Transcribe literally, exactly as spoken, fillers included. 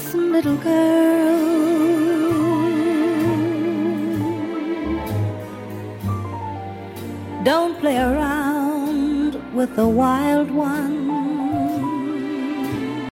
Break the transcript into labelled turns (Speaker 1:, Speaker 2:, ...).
Speaker 1: Listen, little girl, don't play around with the wild one.